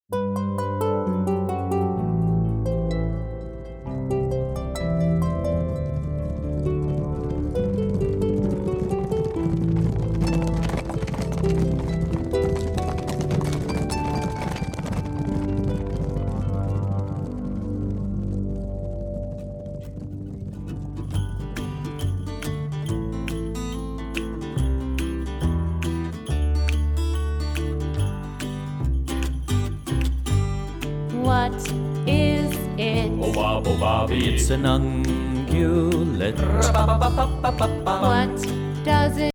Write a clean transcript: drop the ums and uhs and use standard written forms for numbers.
What is it? Oh, Bobby, Bobby. It's an ungulate. What does it